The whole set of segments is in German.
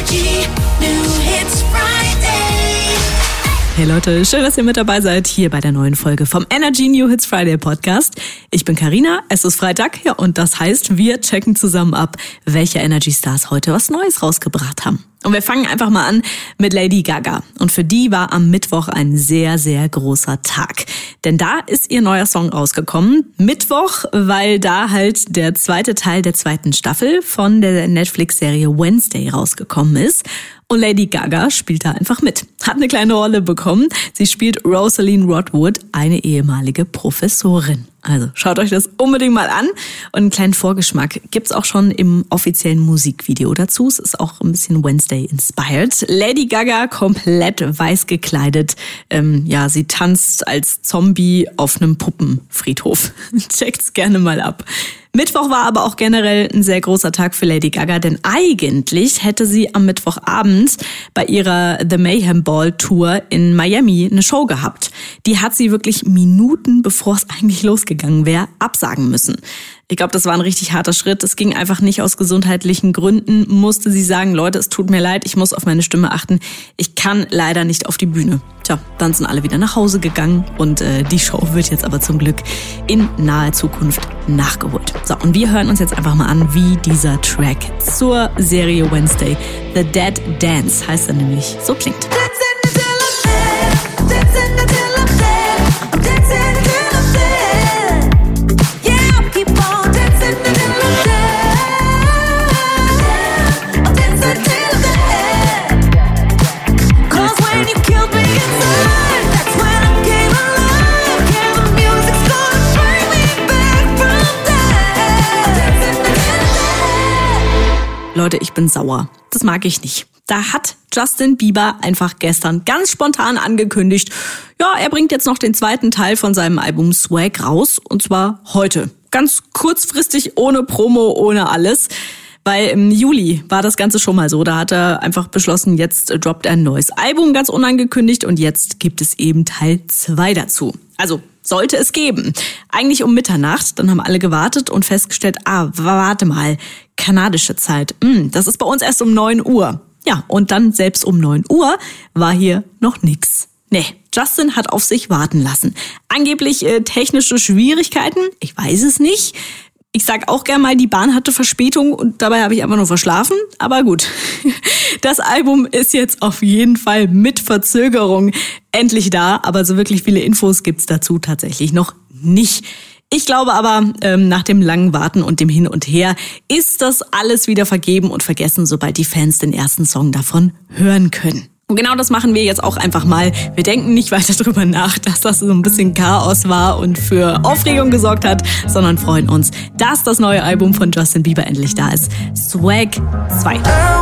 Energy New Hits Friday. Hey Leute, schön, dass ihr mit dabei seid hier bei der neuen Folge vom Energy New Hits Friday Podcast. Ich bin Carina, es ist Freitag, ja, und das heißt, wir checken zusammen ab, welche Energy Stars heute was Neues rausgebracht haben. Und wir fangen einfach mal an mit Lady Gaga. Und für die war am Mittwoch ein sehr, sehr großer Tag. Denn da ist ihr neuer Song rausgekommen. Mittwoch, weil da halt der zweite Teil der zweiten Staffel von der Netflix-Serie Wednesday rausgekommen ist. Und Lady Gaga spielt da einfach mit. Hat eine kleine Rolle bekommen. Sie spielt Rosalind Rodwood, eine ehemalige Professorin. Also schaut euch das unbedingt mal an. Und einen kleinen Vorgeschmack gibt's auch schon im offiziellen Musikvideo dazu. Es ist auch ein bisschen Wednesday-inspired. Lady Gaga komplett weiß gekleidet. Sie tanzt als Zombie auf einem Puppenfriedhof. Checkt's gerne mal ab. Mittwoch war aber auch generell ein sehr großer Tag für Lady Gaga, denn eigentlich hätte sie am Mittwochabend bei ihrer The Mayhem Ball Tour in Miami eine Show gehabt. Die hat sie wirklich Minuten, bevor es eigentlich losgegangen wäre, absagen müssen. Ich glaube, das war ein richtig harter Schritt. Es ging einfach nicht aus gesundheitlichen Gründen. Musste sie sagen, Leute, es tut mir leid, ich muss auf meine Stimme achten. Ich kann leider nicht auf die Bühne. Tja, dann sind alle wieder nach Hause gegangen und die Show wird jetzt aber zum Glück in naher Zukunft nachgeholt. So, und wir hören uns jetzt einfach mal an, wie dieser Track zur Serie Wednesday, The Dead Dance, heißt er nämlich, so klingt. Leute, ich bin sauer. Das mag ich nicht. Da hat Justin Bieber einfach gestern ganz spontan angekündigt, ja, er bringt jetzt noch den zweiten Teil von seinem Album Swag raus, und zwar heute. Ganz kurzfristig, ohne Promo, ohne alles. Weil im Juli war das Ganze schon mal so. Da hat er einfach beschlossen, jetzt droppt er ein neues Album, ganz unangekündigt. Und jetzt gibt es eben Teil 2 dazu. Also sollte es geben. Eigentlich um Mitternacht. Dann haben alle gewartet und festgestellt, warte mal, kanadische Zeit. Das ist bei uns erst um 9 Uhr. Ja, und dann selbst um 9 Uhr war hier noch nix. Nee, Justin hat auf sich warten lassen. Angeblich technische Schwierigkeiten. Ich weiß es nicht. Ich sag auch gern mal, die Bahn hatte Verspätung und dabei habe ich einfach nur verschlafen. Aber gut, das Album ist jetzt auf jeden Fall mit Verzögerung endlich da. Aber so wirklich viele Infos gibt's dazu tatsächlich noch nicht. Ich glaube aber, nach dem langen Warten und dem Hin und Her ist das alles wieder vergeben und vergessen, sobald die Fans den ersten Song davon hören können. Und genau das machen wir jetzt auch einfach mal. Wir denken nicht weiter drüber nach, dass das so ein bisschen Chaos war und für Aufregung gesorgt hat, sondern freuen uns, dass das neue Album von Justin Bieber endlich da ist. Swag 2.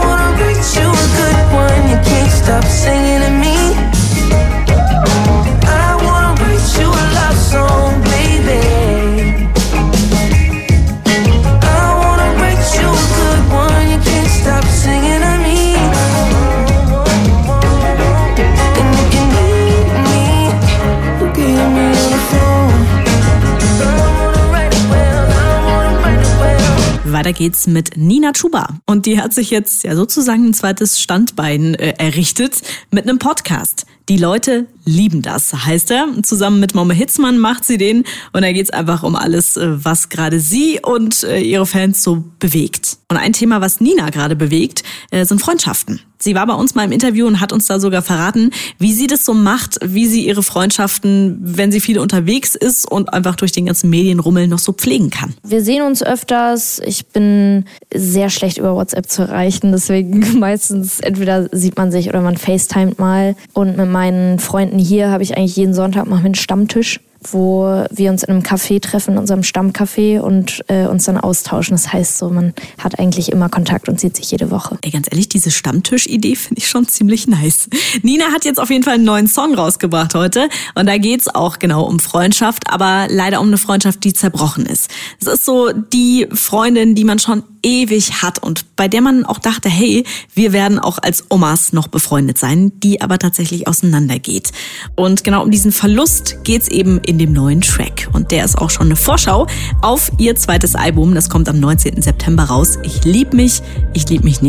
Weiter geht's mit Nina Chuba. Und die hat sich jetzt ja sozusagen ein zweites Standbein errichtet mit einem Podcast. Die Leute lieben das, heißt er. Zusammen mit Momme Hitzmann macht sie den. Und da geht's einfach um alles, was gerade sie und ihre Fans so bewegt. Und ein Thema, was Nina gerade bewegt, sind Freundschaften. Sie war bei uns mal im Interview und hat uns da sogar verraten, wie sie das so macht, wie sie ihre Freundschaften, wenn sie viel unterwegs ist und einfach durch den ganzen Medienrummel noch so pflegen kann. Wir sehen uns öfters. Ich bin sehr schlecht über WhatsApp zu erreichen, deswegen meistens entweder sieht man sich oder man FaceTimet mal. Und mit meinen Freunden hier habe ich eigentlich jeden Sonntag mal einen Stammtisch, wo wir uns in einem Café treffen, in unserem Stammcafé und uns dann austauschen. Das heißt so, man hat eigentlich immer Kontakt und sieht sich jede Woche. Ey, ganz ehrlich, diese Stammtisch-Idee finde ich schon ziemlich nice. Nina hat jetzt auf jeden Fall einen neuen Song rausgebracht heute und da geht's auch genau um Freundschaft, aber leider um eine Freundschaft, die zerbrochen ist. Es ist so die Freundin, die man schon ewig hat und bei der man auch dachte, hey, wir werden auch als Omas noch befreundet sein, die aber tatsächlich auseinandergeht. Und genau um diesen Verlust geht's eben in dem neuen Track. Und der ist auch schon eine Vorschau auf ihr zweites Album. Das kommt am 19. September raus. Ich lieb mich nicht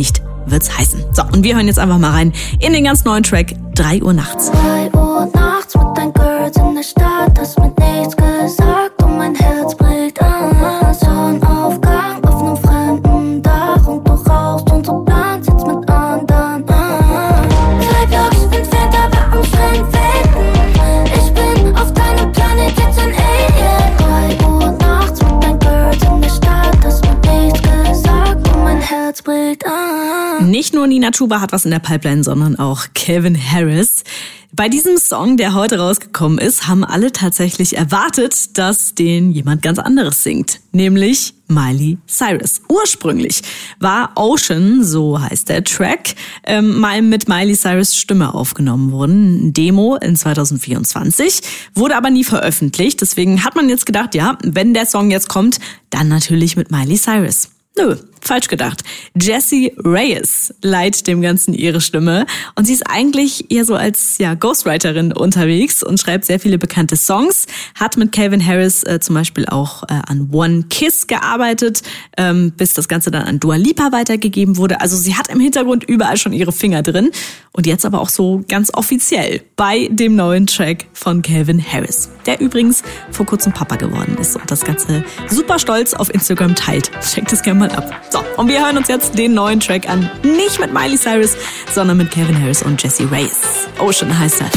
wird's heißen. So, und wir hören jetzt einfach mal rein in den ganz neuen Track 3 Uhr nachts. 3 Uhr nachts mit deinen Girls in der Stadt, hast mir nichts gesagt und mein Herz bricht an. Sonnenaufgang auf einem fremden Dach und du rauchst und so planst jetzt mit anderen. 2 Blocks entfernt, aber am Strand wenden. Ich bin auf deinem Planet jetzt ein Alien. 3 Uhr nachts mit deinen Girls in der Stadt, hast mir nichts gesagt und mein Herz bricht an. Nicht nur Nina Chuba hat was in der Pipeline, sondern auch Calvin Harris. Bei diesem Song, der heute rausgekommen ist, haben alle tatsächlich erwartet, dass den jemand ganz anderes singt, nämlich Miley Cyrus. Ursprünglich war Ocean, so heißt der Track, mal mit Miley Cyrus Stimme aufgenommen worden. Ein Demo in 2024, wurde aber nie veröffentlicht. Deswegen hat man jetzt gedacht, ja, wenn der Song jetzt kommt, dann natürlich mit Miley Cyrus. Nö, falsch gedacht. Jessie Reyes leiht dem Ganzen ihre Stimme und sie ist eigentlich eher so als Ghostwriterin unterwegs und schreibt sehr viele bekannte Songs, hat mit Calvin Harris zum Beispiel auch an One Kiss gearbeitet, bis das Ganze dann an Dua Lipa weitergegeben wurde. Also sie hat im Hintergrund überall schon ihre Finger drin und jetzt aber auch so ganz offiziell bei dem neuen Track von Calvin Harris, der übrigens vor kurzem Papa geworden ist und das Ganze super stolz auf Instagram teilt. Checkt es gerne mal ab. So, und wir hören uns jetzt den neuen Track an. Nicht mit Miley Cyrus, sondern mit Calvin Harris und Jessie Reyes. Ocean heißt er.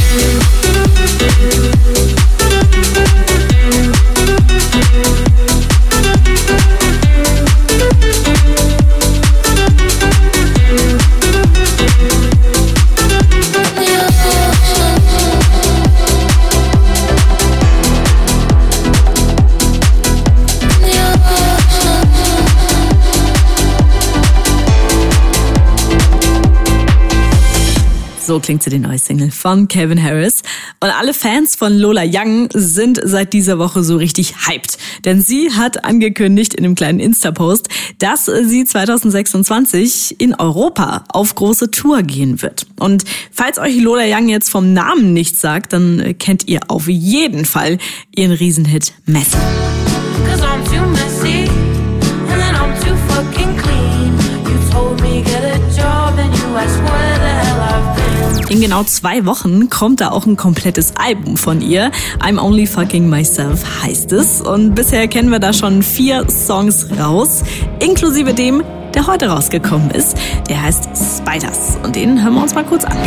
So klingt sie, die neue Single von Calvin Harris. Und alle Fans von Lola Young sind seit dieser Woche so richtig hyped. Denn sie hat angekündigt in einem kleinen Insta-Post, dass sie 2026 in Europa auf große Tour gehen wird. Und falls euch Lola Young jetzt vom Namen nichts sagt, dann kennt ihr auf jeden Fall ihren Riesenhit Messy. In genau 2 Wochen kommt da auch ein komplettes Album von ihr. I'm Only Fucking Myself heißt es. Und bisher kennen wir da schon 4 Songs raus, inklusive dem, der heute rausgekommen ist. Der heißt Spiders. Und den hören wir uns mal kurz an.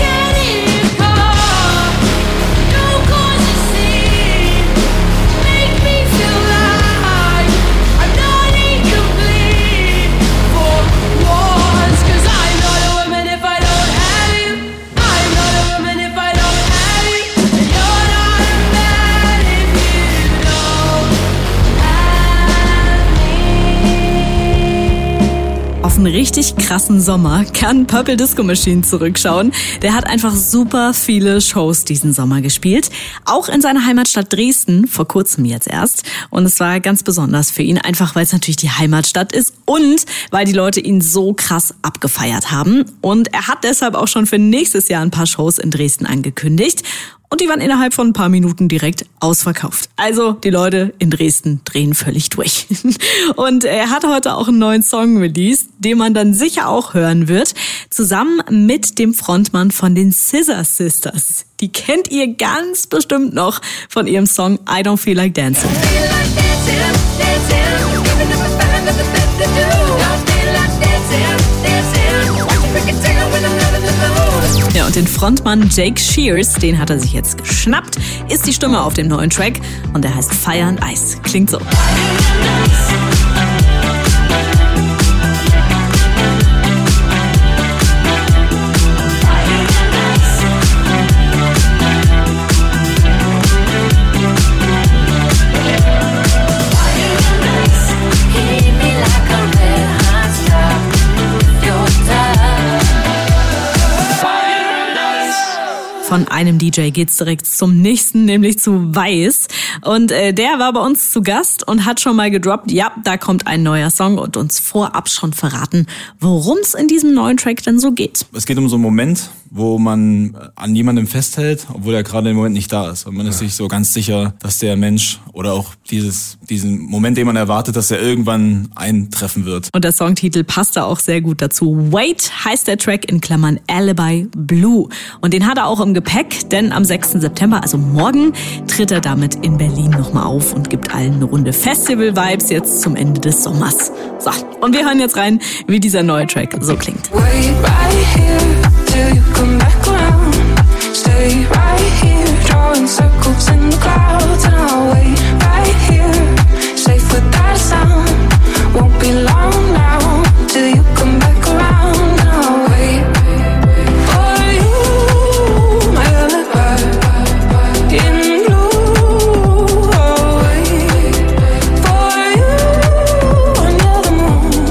Einen richtig krassen Sommer kann Purple Disco Machine zurückschauen. Der hat einfach super viele Shows diesen Sommer gespielt. Auch in seiner Heimatstadt Dresden, vor kurzem jetzt erst. Und es war ganz besonders für ihn, einfach weil es natürlich die Heimatstadt ist und weil die Leute ihn so krass abgefeiert haben. Und er hat deshalb auch schon für nächstes Jahr ein paar Shows in Dresden angekündigt. Und die waren innerhalb von ein paar Minuten direkt ausverkauft. Also die Leute in Dresden drehen völlig durch. Und er hat heute auch einen neuen Song released, den man dann sicher auch hören wird, zusammen mit dem Frontmann von den Scissor Sisters. Die kennt ihr ganz bestimmt noch von ihrem Song I Don't Feel Like Dancing. Ja, und den Frontmann Jake Shears, den hat er sich jetzt geschnappt, ist die Stimme auf dem neuen Track und der heißt Fire and Ice. Klingt so. Von einem DJ geht's direkt zum nächsten, nämlich zu Weiß. Und der war bei uns zu Gast und hat schon mal gedroppt, ja, da kommt ein neuer Song und uns vorab schon verraten, worum es in diesem neuen Track denn so geht. Es geht um so einen Moment, wo man an jemandem festhält, obwohl er gerade im Moment nicht da ist. Und man ist sich so ganz sicher, dass der Mensch oder auch diesen Moment, den man erwartet, dass er irgendwann eintreffen wird. Und der Songtitel passt da auch sehr gut dazu. Wait heißt der Track in Klammern Alibi Blue. Und den hat er auch im Gepäck, denn am 6. September, also morgen, tritt er damit in Berlin nochmal auf und gibt allen eine Runde Festival-Vibes jetzt zum Ende des Sommers. So, und wir hören jetzt rein, wie dieser neue Track so klingt. Wait right here till you come back around. Stay right here, drawing circles in the clouds. And I'll wait right here, safe without a sound. Won't be long now till you come back around. And I'll wait for you, my alibi in blue. I'll wait for you under the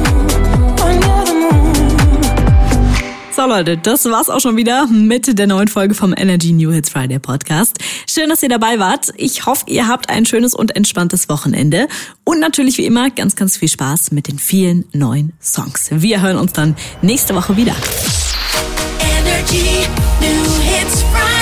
moon. So Leute, das war's auch schon wieder mit der neuen Folge vom Energy New Hits Friday Podcast. Schön, dass ihr dabei wart. Ich hoffe, ihr habt ein schönes und entspanntes Wochenende. Und natürlich wie immer ganz, ganz viel Spaß mit den vielen neuen Songs. Wir hören uns dann nächste Woche wieder. Energy New Hits Friday.